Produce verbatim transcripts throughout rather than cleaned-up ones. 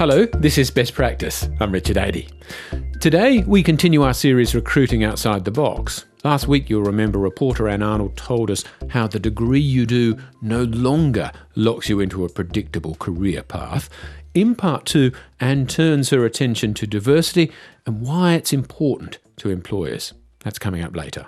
Hello, this is Best Practice. I'm Richard Adey. Today, we continue our series Recruiting Outside the Box. Last week, you'll remember reporter Anne Arnold told us how the degree you do no longer locks you into a predictable career path. In part two, Anne turns her attention to diversity and why it's important to employers. That's coming up later.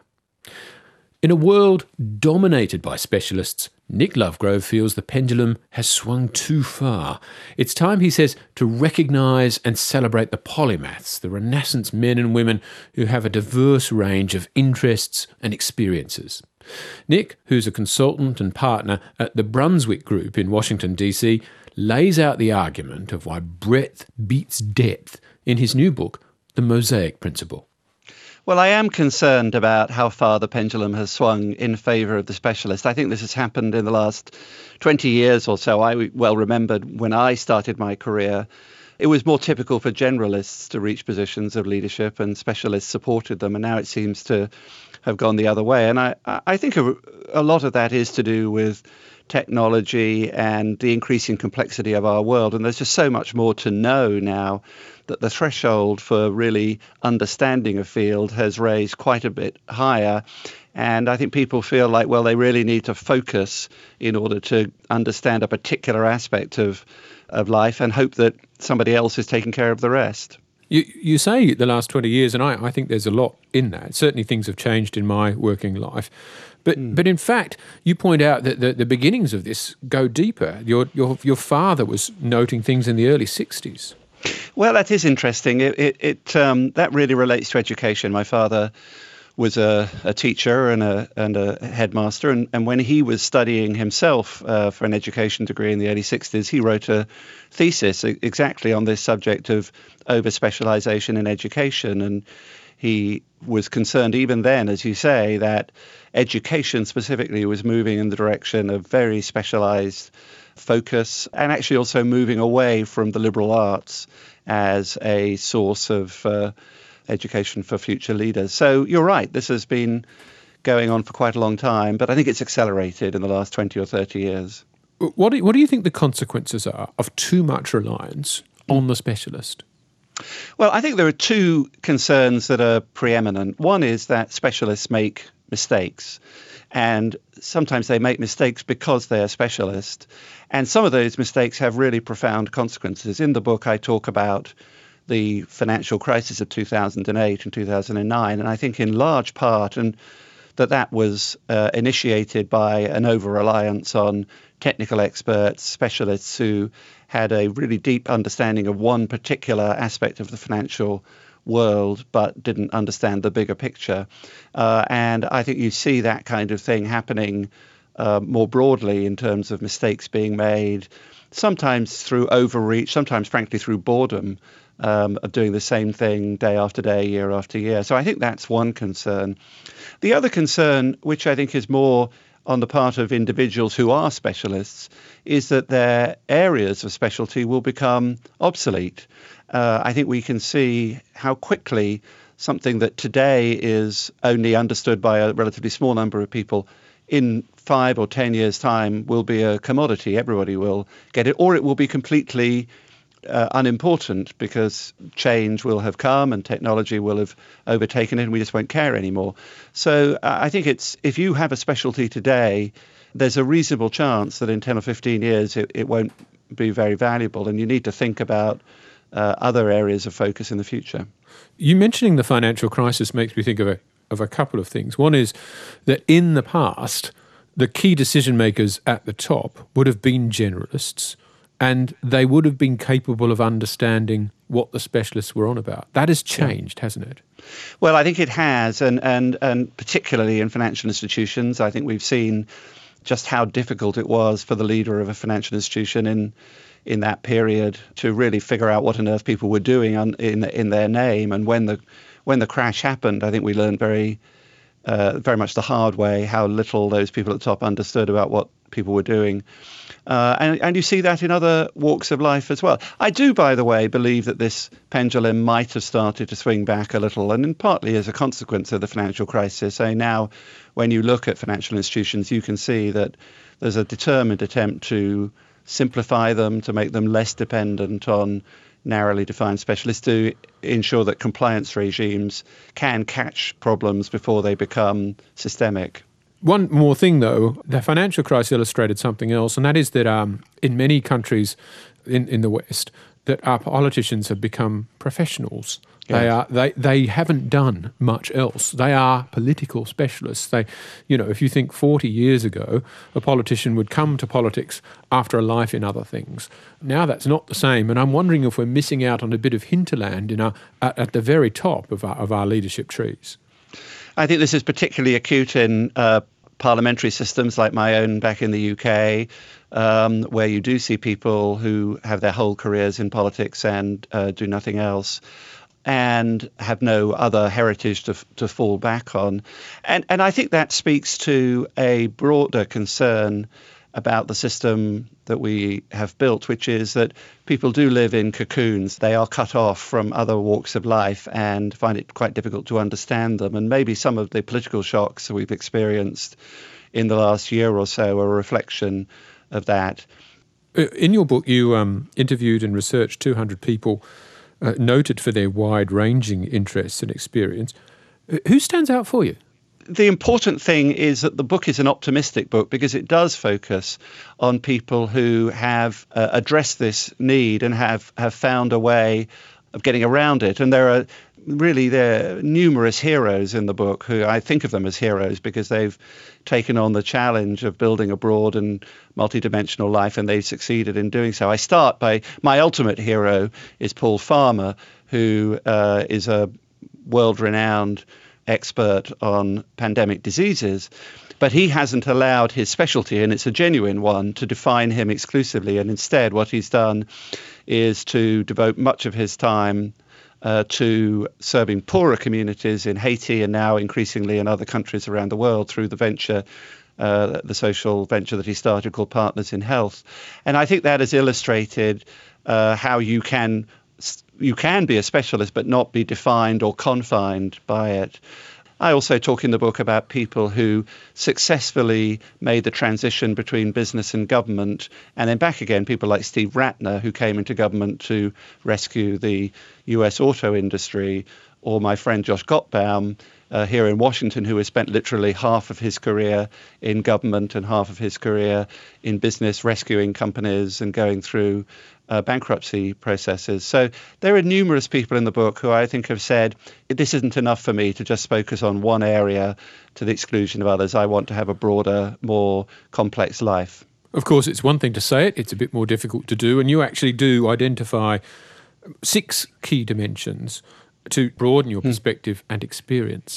In a world dominated by specialists, Nick Lovegrove feels the pendulum has swung too far. It's time, he says, to recognise and celebrate the polymaths, the Renaissance men and women who have a diverse range of interests and experiences. Nick, who's a consultant and partner at the Brunswick Group in Washington, D C, lays out the argument of why breadth beats depth in his new book, The Mosaic Principle. Well, I am concerned about how far the pendulum has swung in favour of the specialist. I think this has happened in the last twenty years or so. I well remembered when I started my career, it was more typical for generalists to reach positions of leadership and specialists supported them. And now it seems to have gone the other way. And I, I think a, a lot of that is to do with technology and the increasing complexity of our world. And there's just so much more to know now that the threshold for really understanding a field has raised quite a bit higher. And I think people feel like, well, they really need to focus in order to understand a particular aspect of, of life and hope that somebody else is taking care of the rest. You, you say the last twenty years, and I, I think there's a lot in that. Certainly things have changed in my working life. But mm. but in fact, you point out that the, the beginnings of this go deeper. Your, your, your father was noting things in the early sixties. Well, that is interesting. It, it, it um, that really relates to education. My father was a, a teacher and a and a headmaster, and, and when he was studying himself uh, for an education degree in the early sixties, he wrote a thesis exactly on this subject of over-specialization in education. And he was concerned even then, as you say, that education specifically was moving in the direction of very specialized focus and actually also moving away from the liberal arts as a source of uh, education for future leaders. So you're right, this has been going on for quite a long time, but I think it's accelerated in the last twenty or thirty years. What do, what do you think the consequences are of too much reliance on the specialist? Well, I think there are two concerns that are preeminent. One is that specialists make mistakes, and sometimes they make mistakes because they are specialists. And some of those mistakes have really profound consequences. In the book, I talk about the financial crisis of two thousand eight and two thousand nine, and I think in large part, and that that was uh, initiated by an over-reliance on technical experts, specialists who had a really deep understanding of one particular aspect of the financial world, but didn't understand the bigger picture. Uh, and I think you see that kind of thing happening uh, more broadly in terms of mistakes being made, sometimes through overreach, sometimes, frankly, through boredom um, of doing the same thing day after day, year after year. So I think that's one concern. The other concern, which I think is more on the part of individuals who are specialists, is that their areas of specialty will become obsolete. Uh, I think we can see how quickly something that today is only understood by a relatively small number of people in five or ten years' time will be a commodity. Everybody will get it, or it will be completely uh, unimportant because change will have come and technology will have overtaken it and we just won't care anymore. So uh, I think it's if you have a specialty today, there's a reasonable chance that in ten or fifteen years it, it won't be very valuable, and you need to think about uh, other areas of focus in the future. You mentioning the financial crisis makes me think of a of a couple of things. One is that in the past, the key decision makers at the top would have been generalists, and they would have been capable of understanding what the specialists were on about. That has changed, yeah. hasn't it? Well, I think it has, and and and particularly in financial institutions, I think we've seen just how difficult it was for the leader of a financial institution in in that period to really figure out what on earth people were doing on, in in their name. And when the when the crash happened, I think we learned very uh, very much the hard way how little those people at the top understood about what people were doing. Uh, and, and you see that in other walks of life as well. I do, by the way, believe that this pendulum might have started to swing back a little, and in partly as a consequence of the financial crisis. So now, when you look at financial institutions, you can see that there's a determined attempt to simplify them, to make them less dependent on narrowly defined specialists, to ensure that compliance regimes can catch problems before they become systemic. One more thing, though, the financial crisis illustrated something else, and that is that um, in many countries in, in the West, that our politicians have become professionals. Yes. They are they they haven't done much else. They are political specialists. They, you know, if you think forty years ago, a politician would come to politics after a life in other things. Now that's not the same, and I'm wondering if we're missing out on a bit of hinterland in our at, at the very top of our of our leadership trees. I think this is particularly acute in uh, parliamentary systems like my own back in the U K, um, where you do see people who have their whole careers in politics and uh, do nothing else, and have no other heritage to to fall back on. And and I think that speaks to a broader concern about the system that we have built, which is that people do live in cocoons. They are cut off from other walks of life and find it quite difficult to understand them. And maybe some of the political shocks that we've experienced in the last year or so are a reflection of that. In your book, you um, interviewed and researched two hundred people Uh, noted for their wide-ranging interests and experience. Uh, who stands out for you? The important thing is that the book is an optimistic book because it does focus on people who have uh, addressed this need and have, have found a way of getting around it. And there are really there are numerous heroes in the book who I think of them as heroes because they've taken on the challenge of building a broad and multidimensional life, and they've succeeded in doing so. I start by my ultimate hero is Paul Farmer, who uh, is a world-renowned expert on pandemic diseases. But he hasn't allowed his specialty, and it's a genuine one, to define him exclusively. And instead, what he's done is to devote much of his time uh, to serving poorer communities in Haiti and now increasingly in other countries around the world through the venture, uh, the social venture that he started called Partners in Health. And I think that has illustrated uh, how you can you can be a specialist but not be defined or confined by it. I also talk in the book about people who successfully made the transition between business and government and then back again, people like Steve Ratner, who came into government to rescue the U S auto industry, or my friend Josh Gottbaum uh, here in Washington, who has spent literally half of his career in government and half of his career in business, rescuing companies and going through Uh, bankruptcy processes. So there are numerous people in the book who I think have said, this isn't enough for me to just focus on one area to the exclusion of others. I want to have a broader, more complex life. Of course, it's one thing to say it, it's a bit more difficult to do, and you actually do identify six key dimensions to broaden your perspective mm. and experience.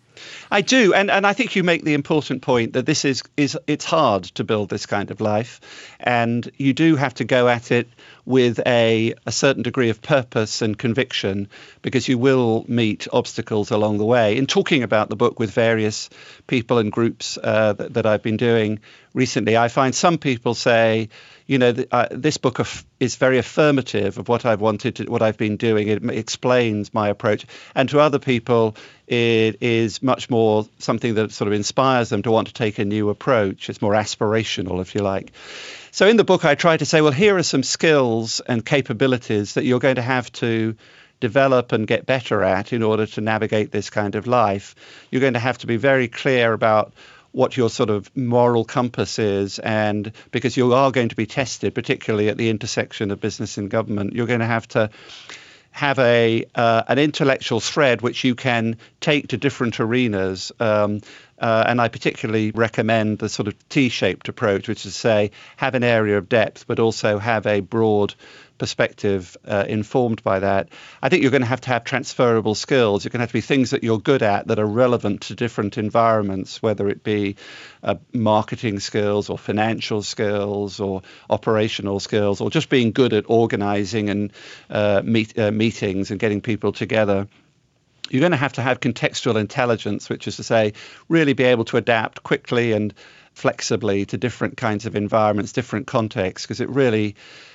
I do, and, and I think you make the important point that this is, is it's hard to build this kind of life, and you do have to go at it with a, a certain degree of purpose and conviction, because you will meet obstacles along the way. In talking about the book with various people and groups uh, that, that I've been doing recently, I find some people say, you know, th- uh, this book of, is very affirmative of what I've wanted to, what I've been doing. It explains my approach. And to other people, it is much more something that sort of inspires them to want to take a new approach. It's more aspirational, if you like. So in the book, I try to say, well, here are some skills and capabilities that you're going to have to develop and get better at in order to navigate this kind of life. You're going to have to be very clear about what your sort of moral compass is, and because you are going to be tested, particularly at the intersection of business and government, you're going to have to have a uh, an intellectual thread which you can take to different arenas. Um, uh, and I particularly recommend the sort of T-shaped approach, which is to say, have an area of depth, but also have a broad perspective uh, informed by that. I think you're going to have to have transferable skills. You're going to have to be things that you're good at that are relevant to different environments, whether it be uh, marketing skills or financial skills or operational skills, or just being good at organizing and uh, meet, uh, meetings and getting people together. You're going to have to have contextual intelligence, which is to say, really be able to adapt quickly and flexibly to different kinds of environments, different contexts, because it really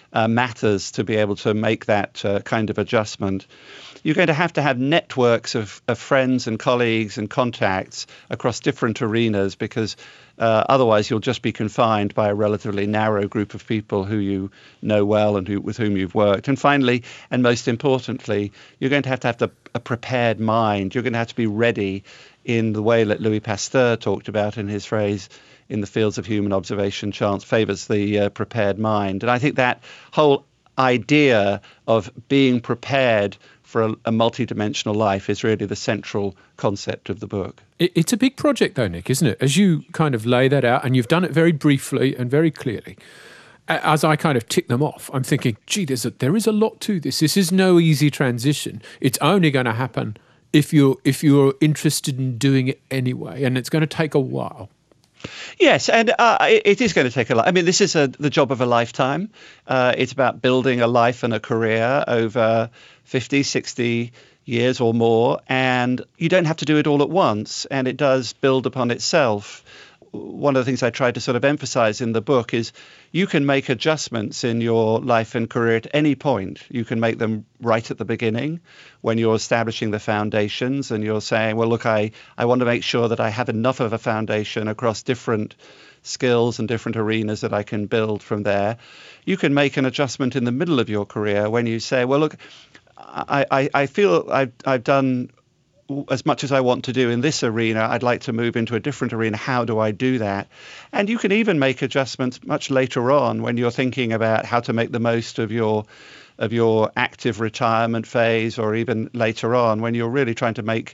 uh, matters to be able to make that uh, kind of adjustment. You're going to have to have networks of, of friends and colleagues and contacts across different arenas, because uh, otherwise you'll just be confined by a relatively narrow group of people who you know well and who, with whom you've worked. And finally, and most importantly, you're going to have to have the, a prepared mind. You're going to have to be ready in the way that Louis Pasteur talked about in his phrase, "In the fields of human observation, chance favours the uh, prepared mind." And I think that whole idea of being prepared for a, a multidimensional life is really the central concept of the book. It's a big project though, Nick, isn't it? As you kind of lay that out, and you've done it very briefly and very clearly, as I kind of tick them off, I'm thinking, gee, there's a, there is a lot to this. This is no easy transition. It's only going to happen if you're, if you're interested in doing it anyway, and it's going to take a while. Yes, and uh, it is going to take a lot. I mean, this is a, the job of a lifetime. Uh, it's about building a life and a career over fifty, sixty years or more, and you don't have to do it all at once, and it does build upon itself. One of the things I try to sort of emphasize in the book is you can make adjustments in your life and career at any point. You can make them right at the beginning when you're establishing the foundations and you're saying, well, look, I, I want to make sure that I have enough of a foundation across different skills and different arenas that I can build from there. You can make an adjustment in the middle of your career when you say, well, look, I, I, I feel I've, I've done as much as I want to do in this arena. I'd like to move into a different arena. How do I do that? And you can even make adjustments much later on when you're thinking about how to make the most of your of your active retirement phase, or even later on when you're really trying to make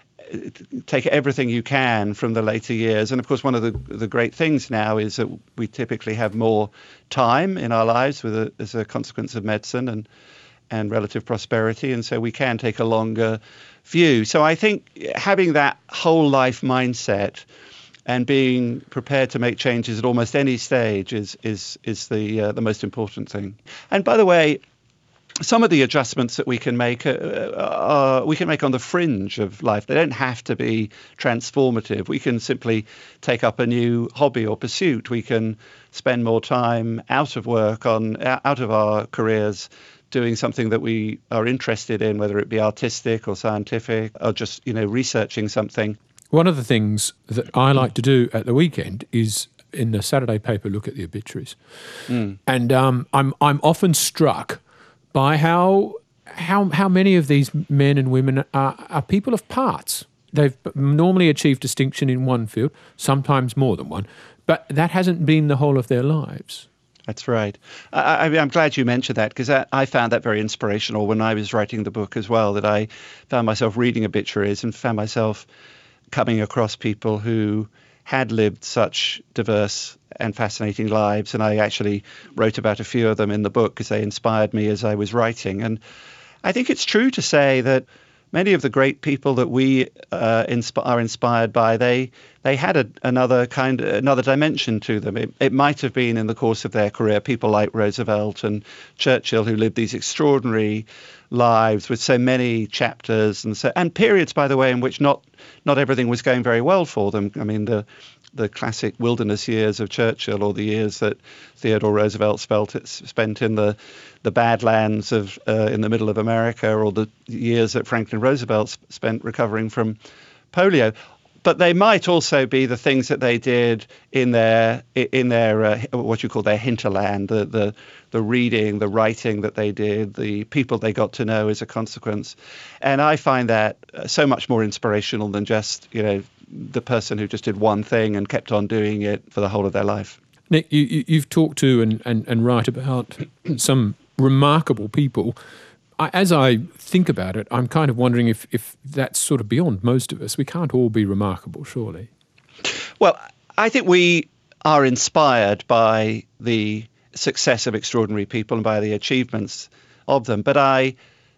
take everything you can from the later years. And of course, one of the, the great things now is that we typically have more time in our lives with a, as a consequence of medicine and and relative prosperity, and so we can take a longer view. So I think having that whole life mindset and being prepared to make changes at almost any stage is is is the uh, the most important thing. And by the way, some of the adjustments that we can make uh, uh, we can make on the fringe of life. They don't have to be transformative. We can simply take up a new hobby or pursuit. We can spend more time out of work, on out of our careers, doing something that we are interested in, whether it be artistic or scientific, or just, you know, researching something. One of the things that I like to do at the weekend is, in the Saturday paper, look at the obituaries. Mm. And um, I'm I'm often struck by how how how many of these men and women are, are people of parts. They've normally achieved distinction in one field, sometimes more than one, but that hasn't been the whole of their lives. That's right. I, I, I'm glad you mentioned that, because I found that very inspirational when I was writing the book as well, that I found myself reading obituaries and found myself coming across people who had lived such diverse and fascinating lives. And I actually wrote about a few of them in the book because they inspired me as I was writing. And I think it's true to say that many of the great people that we uh, insp- are inspired by, they they had a, another kind, another dimension to them. It, it might have been in the course of their career, people like Roosevelt and Churchill, who lived these extraordinary lives with so many chapters and so and periods, by the way, in which not not everything was going very well for them. I mean, the the classic wilderness years of Churchill, or the years that Theodore Roosevelt spent, spent in the the Badlands of uh, in the middle of America, or the years that Franklin Roosevelt spent recovering from polio. But they might also be the things that they did in their in their uh, what you call their hinterland, the the the reading, the writing that they did, the people they got to know as a consequence. And I find that so much more inspirational than just, you know, the person who just did one thing and kept on doing it for the whole of their life. Nick, you, you, you've talked to and, and, and write about some remarkable people. I, as I think about it, I'm kind of wondering if, if that's sort of beyond most of us. We can't all be remarkable, surely. Well, I think we are inspired by the success of extraordinary people and by the achievements of them. But I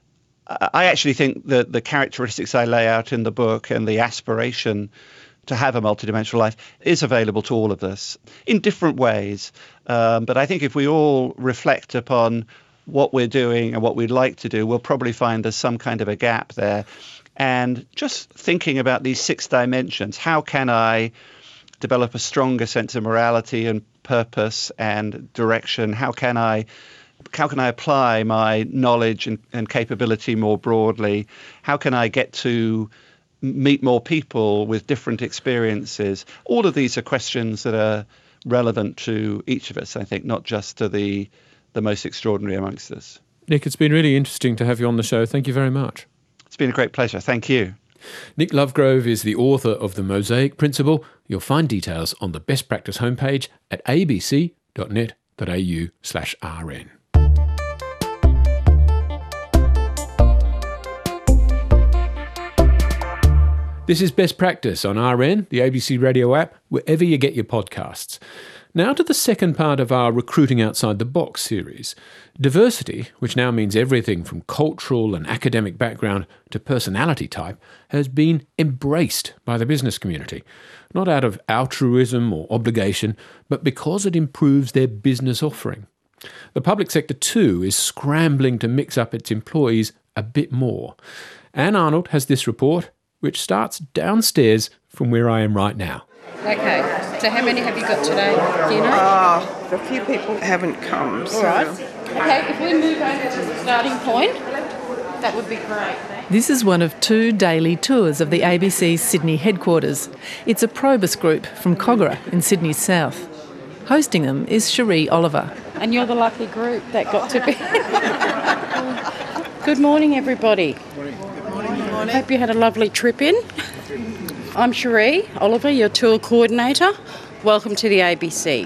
I actually think that the characteristics I lay out in the book and the aspiration to have a multidimensional life is available to all of us in different ways. Um, but I think if we all reflect upon what we're doing and what we'd like to do, we'll probably find there's some kind of a gap there. And just thinking about these six dimensions, how can I develop a stronger sense of morality and purpose and direction? How can I How can I apply my knowledge and, and capability more broadly? How can I get to meet more people with different experiences? All of these are questions that are relevant to each of us, I think, not just to the the most extraordinary amongst us. Nick, it's been really interesting to have you on the show. Thank you very much. It's been a great pleasure. Thank you. Nick Lovegrove is the author of The Mosaic Principle. You'll find details on the Best Practice homepage at abc dot net dot a u slash r n. This is Best Practice on R N, the A B C Radio app, wherever you get your podcasts. Now to the second part of our Recruiting Outside the Box series. Diversity, which now means everything from cultural and academic background to personality type, has been embraced by the business community, not out of altruism or obligation, but because it improves their business offering. The public sector too is scrambling to mix up its employees a bit more. Anne Arnold has this report, which starts downstairs from where I am right now. Okay, so how many have you got today? Do you know? Oh, a few people haven't come. So. All right. Okay, if we move over to the starting point, that would be great. This is one of two daily tours of the A B C's Sydney headquarters. It's a Probus group from Kogarah in Sydney's south. Hosting them is Cherie Oliver. And you're the lucky group that got to be... Good morning, everybody. Good morning. Good morning. Good morning. Hope you had a lovely trip in. I'm Cherie Oliver, your tour coordinator. Welcome to the A B C.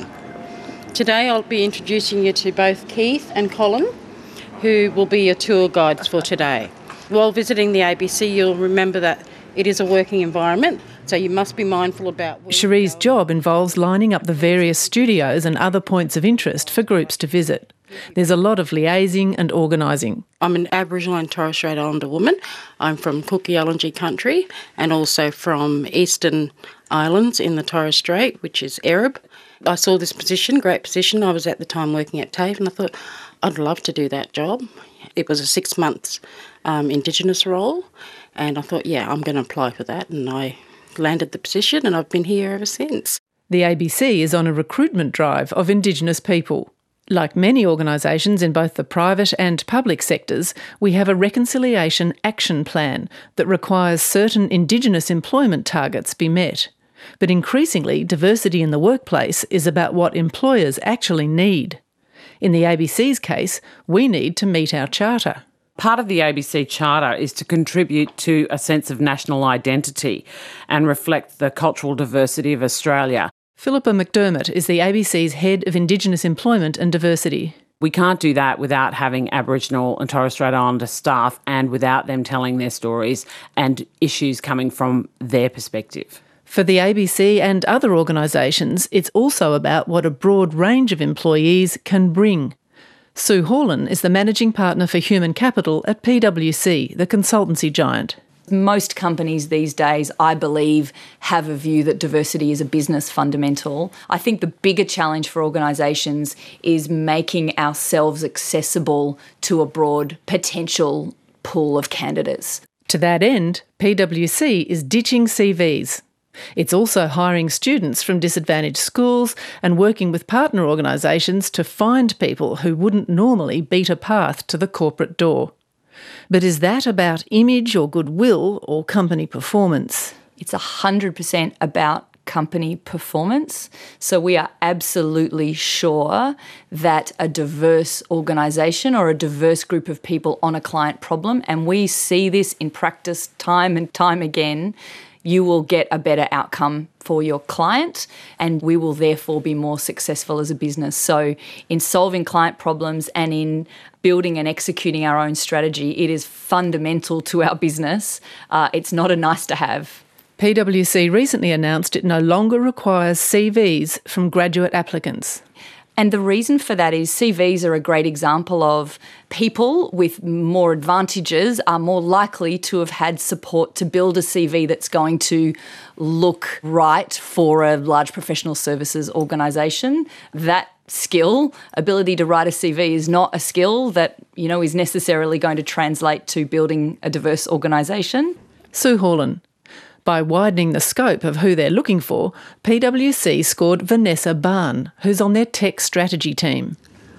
Today I'll be introducing you to both Keith and Colin, who will be your tour guides for today. While visiting the A B C, you'll remember that it is a working environment, so you must be mindful about... Cherie's job involves lining up the various studios and other points of interest for groups to visit. There's a lot of liaising and organising. I'm an Aboriginal and Torres Strait Islander woman. I'm from Cook Yalanji country and also from Eastern Islands in the Torres Strait, which is Errab. I saw this position, great position. I was at the time working at TAFE and I thought I'd love to do that job. It was a six months um, Indigenous role and I thought, yeah, I'm going to apply for that, and I landed the position and I've been here ever since. The A B C is on a recruitment drive of Indigenous people. Like many organisations in both the private and public sectors, we have a reconciliation action plan that requires certain Indigenous employment targets be met. But increasingly, diversity in the workplace is about what employers actually need. In the A B C's case, we need to meet our charter. Part of the A B C Charter is to contribute to a sense of national identity and reflect the cultural diversity of Australia. Philippa McDermott is the A B C's Head of Indigenous Employment and Diversity. We can't do that without having Aboriginal and Torres Strait Islander staff and without them telling their stories and issues coming from their perspective. For the A B C and other organisations, it's also about what a broad range of employees can bring. Sue Horlin is the Managing Partner for Human Capital at P W C, the consultancy giant. Most companies these days, I believe, have a view that diversity is a business fundamental. I think the bigger challenge for organisations is making ourselves accessible to a broad potential pool of candidates. To that end, P W C is ditching C Vs. It's also hiring students from disadvantaged schools and working with partner organisations to find people who wouldn't normally beat a path to the corporate door. But is that about image or goodwill or company performance? It's one hundred percent about company performance. So we are absolutely sure that a diverse organisation or a diverse group of people on a client problem, and we see this in practice time and time again, you will get a better outcome for your client and we will therefore be more successful as a business. So in solving client problems and in building and executing our own strategy, it is fundamental to our business. Uh, it's not a nice to have. P W C recently announced it no longer requires C Vs from graduate applicants. And the reason for that is C Vs are a great example of people with more advantages are more likely to have had support to build a C V that's going to look right for a large professional services organisation. That skill, ability to write a C V, is not a skill that, you know, is necessarily going to translate to building a diverse organisation. Sue Horlin. By widening the scope of who they're looking for, P W C scored Vanessa Barn, who's on their tech strategy team.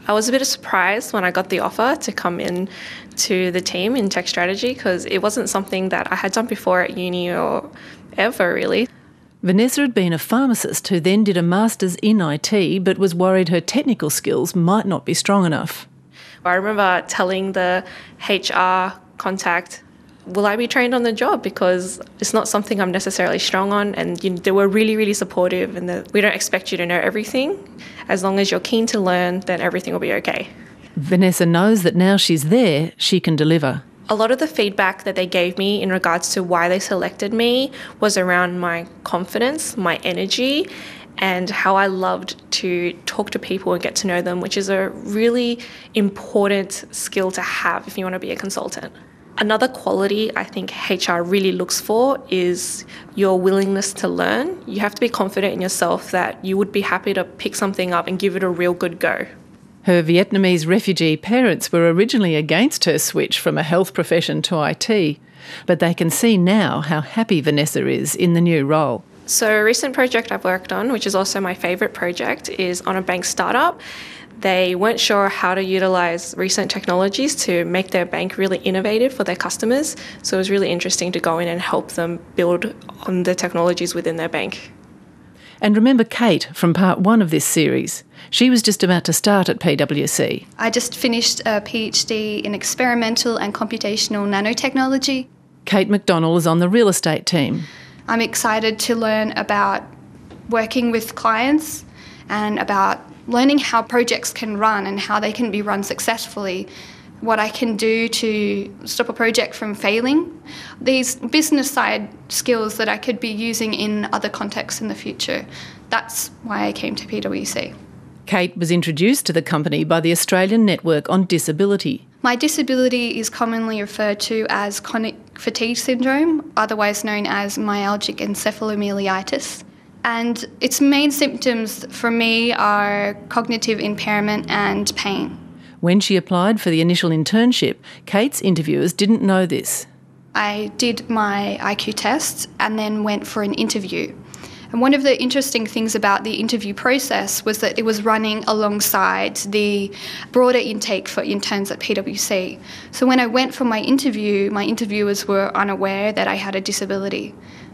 I was a bit surprised when I got the offer to come in to the team in tech strategy because it wasn't something that I had done before at uni or ever really. Vanessa had been a pharmacist who then did a master's in I T but was worried her technical skills might not be strong enough. I remember telling the H R contact, will I be trained on the job? Because it's not something I'm necessarily strong on. And you know, they were really, really supportive and that we don't expect you to know everything. As long as you're keen to learn, then everything will be okay. Vanessa knows that now she's there, she can deliver. A lot of the feedback that they gave me in regards to why they selected me was around my confidence, my energy, and how I loved to talk to people and get to know them, which is a really important skill to have if you want to be a consultant. Another quality I think H R really looks for is your willingness to learn. You have to be confident in yourself that you would be happy to pick something up and give it a real good go. Her Vietnamese refugee parents were originally against her switch from a health profession to I T, but they can see now how happy Vanessa is in the new role. So a recent project I've worked on, which is also my favourite project, is on a bank startup. They weren't sure how to utilise recent technologies to make their bank really innovative for their customers. So it was really interesting to go in and help them build on the technologies within their bank. And remember Kate from part one of this series. She was just about to start at P W C. I just finished a PhD in experimental and computational nanotechnology. Kate McDonnell is on the real estate team. I'm excited to learn about working with clients and about learning how projects can run and how they can be run successfully, what I can do to stop a project from failing. These business side skills that I could be using in other contexts in the future. That's why I came to P W C. Kate was introduced to the company by the Australian Network on Disability. My disability is commonly referred to as chronic fatigue syndrome, otherwise known as myalgic encephalomyelitis. And its main symptoms for me are cognitive impairment and pain. When she applied for the initial internship, Kate's interviewers didn't know this. I did my I Q test and then went for an interview. And one of the interesting things about the interview process was that it was running alongside the broader intake for interns at P W C. So when I went for my interview, my interviewers were unaware that I had a disability.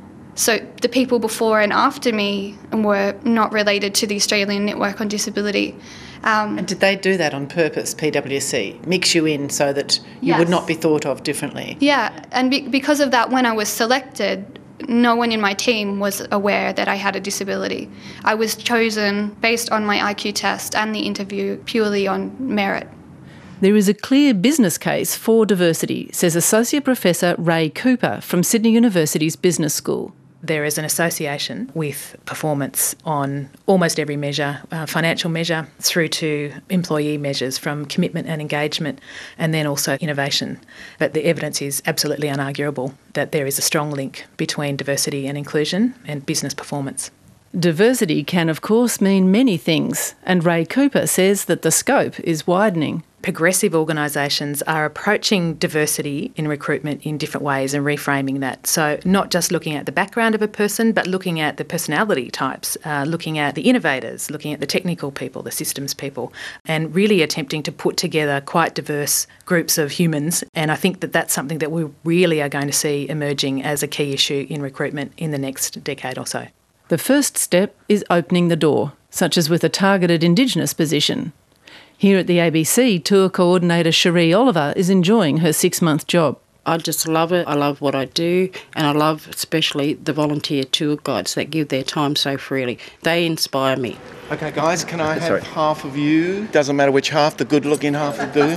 So the people before and after me were not related to the Australian Network on Disability. Um, and did they do that on purpose, P W C? Mix you in so that you yes. would not be thought of differently? Yeah, and be- because of that, when I was selected, no one in my team was aware that I had a disability. I was chosen based on my I Q test and the interview purely on merit. There is a clear business case for diversity, says Associate Professor Ray Cooper from Sydney University's Business School. There is an association with performance on almost every measure, uh, financial measure through to employee measures from commitment and engagement and then also innovation. But the evidence is absolutely unarguable that there is a strong link between diversity and inclusion and business performance. Diversity can of course mean many things, and Ray Cooper says that the scope is widening. Progressive organisations are approaching diversity in recruitment in different ways and reframing that. So not just looking at the background of a person, but looking at the personality types, uh, looking at the innovators, looking at the technical people, the systems people, and really attempting to put together quite diverse groups of humans. And I think that that's something that we really are going to see emerging as a key issue in recruitment in the next decade or so. The first step is opening the door, such as with a targeted Indigenous position. Here at the A B C, tour coordinator Cherie Oliver is enjoying her six-month job. I just love it. I love what I do, and I love especially the volunteer tour guides that give their time so freely. They inspire me. Okay, guys, can I have Sorry. half of you? Doesn't matter which half, the good-looking half will do.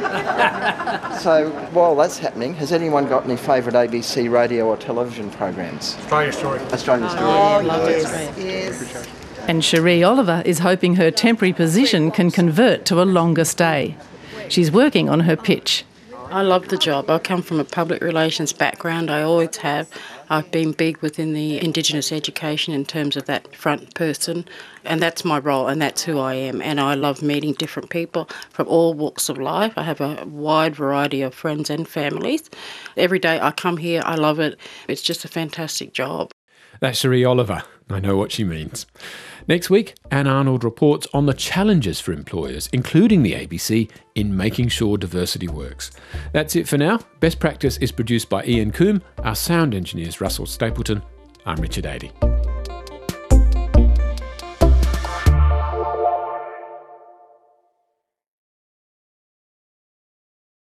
So, while that's happening, has anyone got any favourite A B C radio or television programs? Australia Story. Australia Story. Oh, yes. yes. And Cherie Oliver is hoping her temporary position can convert to a longer stay. She's working on her pitch. I love the job. I come from a public relations background. I always have. I've been big within the Indigenous education in terms of that front person, and that's my role and that's who I am. And I love meeting different people from all walks of life. I have a wide variety of friends and families. Every day I come here, I love it. It's just a fantastic job. That's Cherie Oliver. I know what she means. Next week, Anne Arnold reports on the challenges for employers, including the A B C, in making sure diversity works. That's it for now. Best Practice is produced by Ian Coombe. Our sound engineer is Russell Stapleton. I'm Richard Adey.